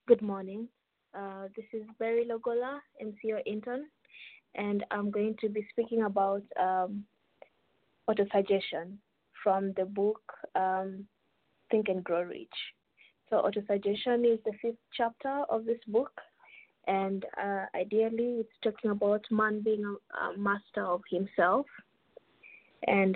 Good morning. This is Berry Logola, MCO intern, and I'm going to be speaking about autosuggestion from the book Think and Grow Rich. So, autosuggestion is the fifth chapter of this book, and ideally, it's talking about man being a master of himself. And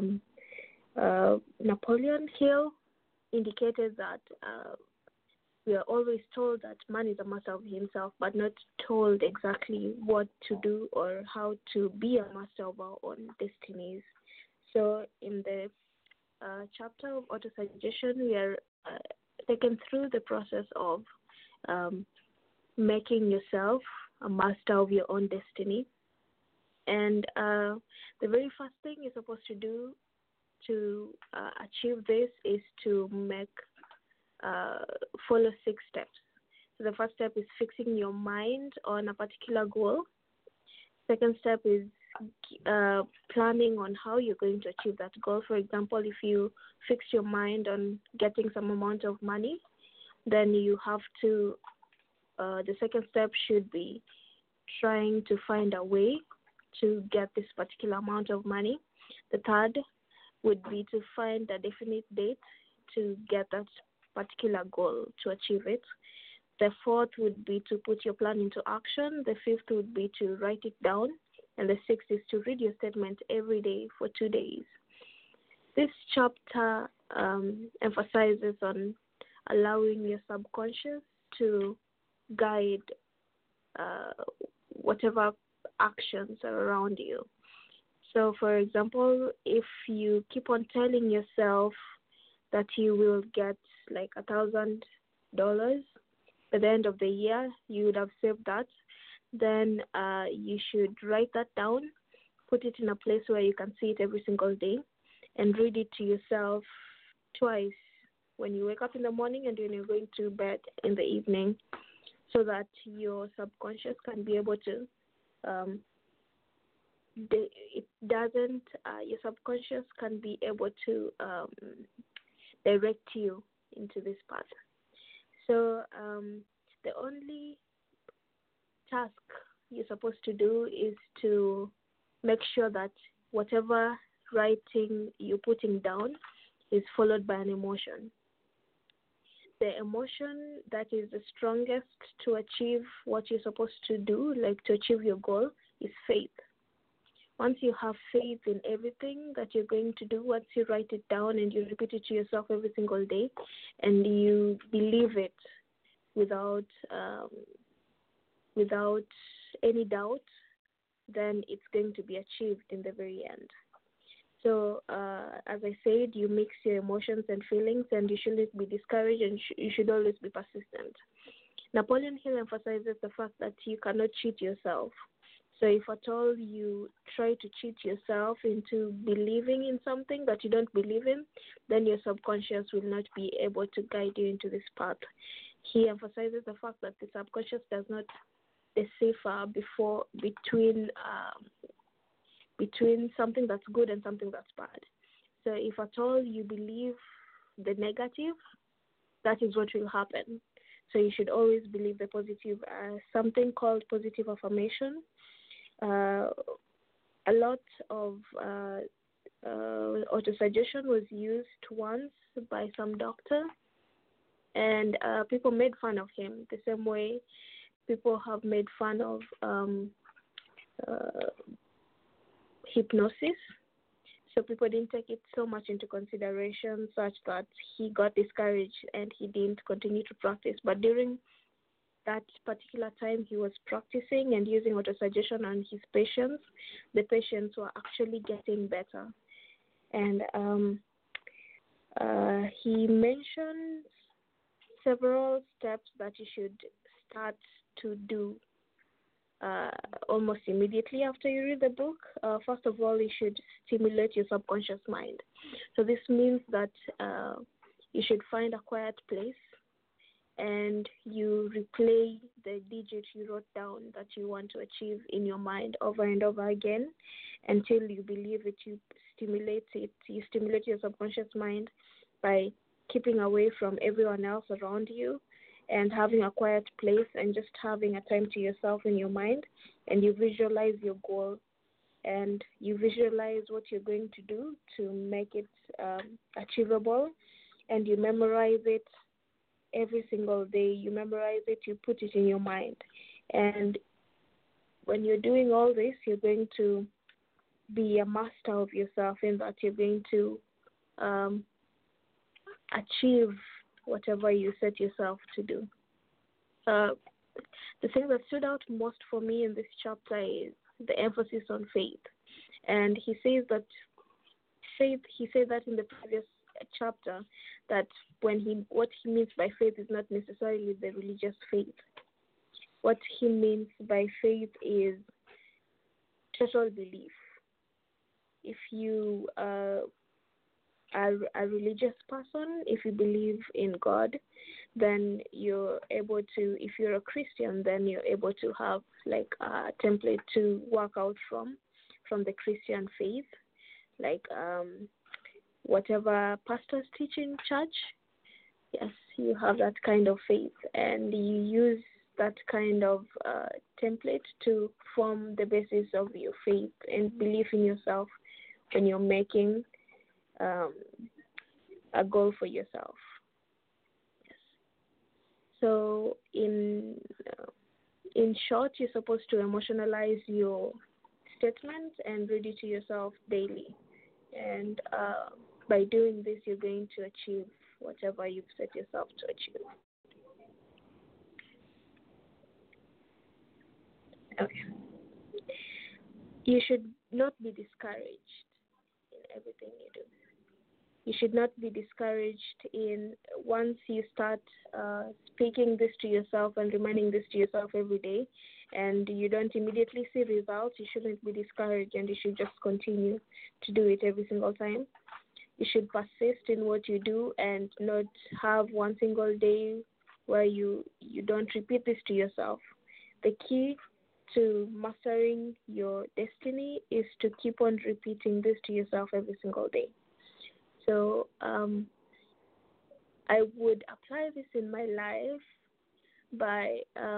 Napoleon Hill indicated that we are always told that man is a master of himself, but not told exactly what to do or how to be a master of our own destinies. So, in the chapter of autosuggestion, we are taken through the process of um, making yourself a master of your own destiny. And the very first thing you're supposed to do to achieve this is to uh, follow 6 steps. So the first step is fixing your mind on a particular goal. Second step is planning on how you're going to achieve that goal. For example, if you fix your mind on getting some amount of money, then you have to, the second step should be trying to find a way to get this particular amount of money. The third would be to find a definite date to get that particular goal to achieve it. The fourth would be to put your plan into action. The fifth would be to write it down. And the sixth is to read your statement every day for 2 days. This chapter emphasizes on allowing your subconscious to guide whatever actions are around you. So, for example, if you keep on telling yourself that you will get like $1,000 at the end of the year, you would have saved that, then you should write that down, put it in a place where you can see it every single day, and read it to yourself twice when you wake up in the morning and when you're going to bed in the evening, so that your subconscious can be able to your subconscious can be able to direct you into this path. So the only task you're supposed to do is to make sure that whatever writing you're putting down is followed by an emotion. The emotion that is the strongest to achieve what you're supposed to do, like to achieve your goal, is faith. Once you have faith in everything that you're going to do, once you write it down and you repeat it to yourself every single day, and you believe it without without any doubt, then it's going to be achieved in the very end. So, as I said, you mix your emotions and feelings, and you shouldn't be discouraged, and you should always be persistent. Napoleon Hill emphasizes the fact that you cannot cheat yourself. So if at all you try to cheat yourself into believing in something that you don't believe in, then your subconscious will not be able to guide you into this path. He emphasizes the fact that the subconscious does not decipher between something that's good and something that's bad. So if at all you believe the negative, that is what will happen. So you should always believe the positive. Something called positive affirmation. A lot of autosuggestion was used once by some doctor, and people made fun of him the same way people have made fun of hypnosis. So people didn't take it so much into consideration, such that he got discouraged and he didn't continue to practice. But during that particular time he was practicing and using autosuggestion on his patients, the patients were actually getting better. And he mentioned several steps that you should start to do almost immediately after you read the book. First of all, you should stimulate your subconscious mind. So this means that you should find a quiet place and you replay the digit you wrote down that you want to achieve in your mind over and over again until you believe it. You stimulate it. You stimulate your subconscious mind by keeping away from everyone else around you and having a quiet place and just having a time to yourself in your mind, and you visualize your goal and you visualize what you're going to do to make it achievable, and you memorize it every single day. You memorize it, you put it in your mind. And when you're doing all this, you're going to be a master of yourself, in that you're going to achieve whatever you set yourself to do. The thing that stood out most for me in this chapter is the emphasis on faith. And he says that he said that in the previous chapter, that what he means by faith is not necessarily the religious faith. What he means by faith is total belief. If you are a religious person, if you believe in God, then you're able to, if you're a Christian, then you're able to have like a template to work out from the Christian faith, like whatever pastors teach in church. Yes, you have that kind of faith, and you use that kind of template to form the basis of your faith and belief in yourself when you're making a goal for yourself. Yes. So in short, you're supposed to emotionalize your statement and read it to yourself daily. And by doing this, you're going to achieve whatever you've set yourself to achieve. Okay. You should not be discouraged in everything you do. You should not be discouraged in once you start speaking this to yourself and reminding this to yourself every day, and you don't immediately see results. You shouldn't be discouraged, and you should just continue to do it every single time. You should persist in what you do and not have one single day where you don't repeat this to yourself. The key to mastering your destiny is to keep on repeating this to yourself every single day. So I would apply this in my life by,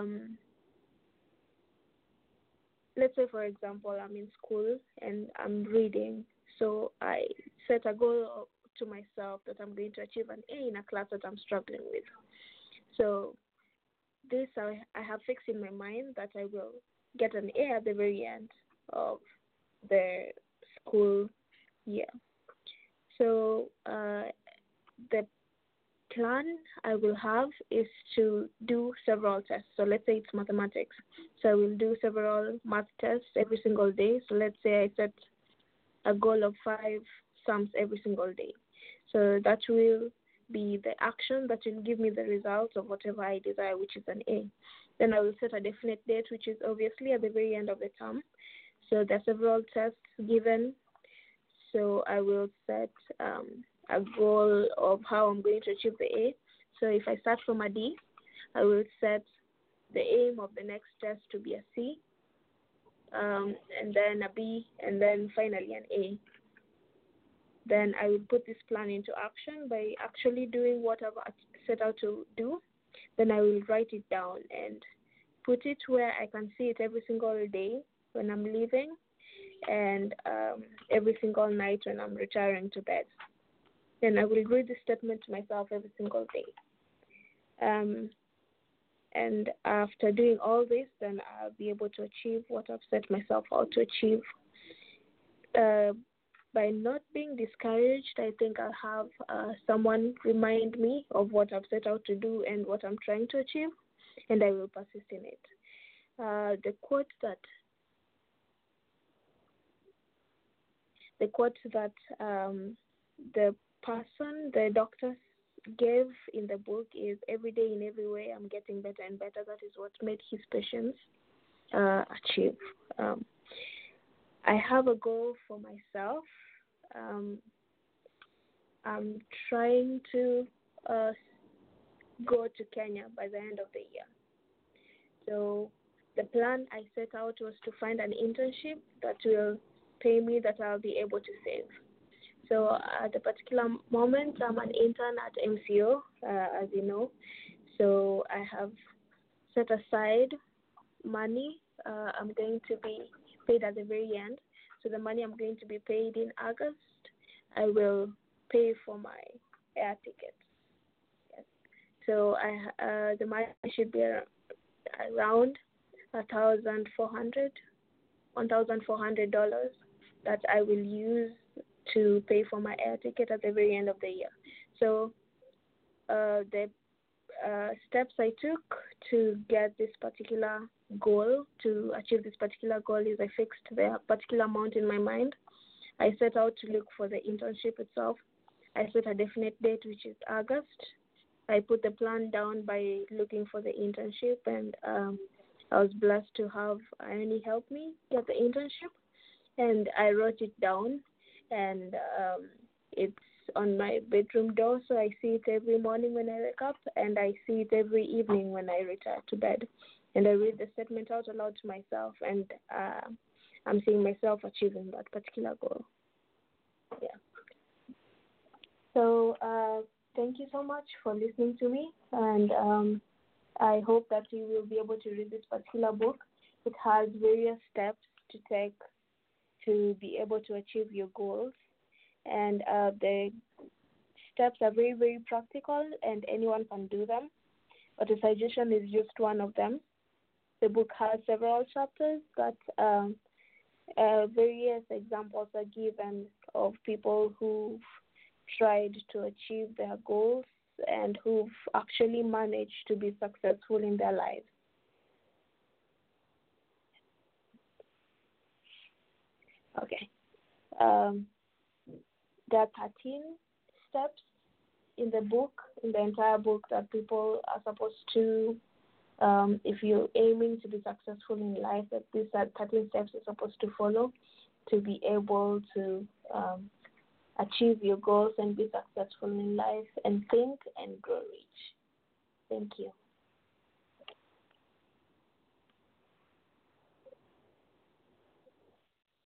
let's say, for example, I'm in school and I'm reading. So I set a goal to myself that I'm going to achieve an A in a class that I'm struggling with. So this I have fixed in my mind that I will get an A at the very end of the school year. So the plan I will have is to do several tests. So let's say it's mathematics. So I will do several math tests every single day. So let's say I set a goal of 5 sums every single day. So that will be the action that will give me the results of whatever I desire, which is an A. Then I will set a definite date, which is obviously at the very end of the term. So there are several tests given. So I will set a goal of how I'm going to achieve the A. So if I start from a D, I will set the aim of the next test to be a C, and then a B, and then finally an A. Then I will put this plan into action by actually doing what I've set out to do. Then I will write it down and put it where I can see it every single day when I'm leaving, and every single night when I'm retiring to bed. Then I will read the statement to myself every single day. And after doing all this, then I'll be able to achieve what I've set myself out to achieve. By not being discouraged, I think I'll have someone remind me of what I've set out to do and what I'm trying to achieve, and I will persist in it. The quote that the doctor gave in the book is, every day in every way I'm getting better and better. That is what made his patients achieve. I have a goal for myself. I'm trying to go to Kenya by the end of the year. So the plan I set out was to find an internship that will pay me, that I'll be able to save. So at the particular moment, I'm an intern at MCO, as you know. So I have set aside money. I'm going to be paid at the very end. So the money I'm going to be paid in August, I will pay for my air ticket. Yes. So the money should be around $1,400 that I will use to pay for my air ticket at the very end of the year. So the steps I took to get this particular goal, to achieve this particular goal, is I fixed the particular amount in my mind. I set out to look for the internship itself. I set a definite date, which is August. I put the plan down by looking for the internship, and I was blessed to have Ione help me get the internship. And I wrote it down, and it's on my bedroom door, so I see it every morning when I wake up, and I see it every evening when I retire to bed. And I read the statement out aloud to myself, and I'm seeing myself achieving that particular goal. Yeah. So thank you so much for listening to me, and I hope that you will be able to read this particular book. It has various steps to take to be able to achieve your goals, and the steps are very, very practical, and anyone can do them. But the suggestion is just one of them. The book has several chapters that various examples are given of people who've tried to achieve their goals and who've actually managed to be successful in their lives. Okay. There are 13 steps in the book, in the entire book, that people are supposed to, if you're aiming to be successful in life, that these are 13 steps you're supposed to follow to be able to achieve your goals and be successful in life and think and grow rich. Thank you.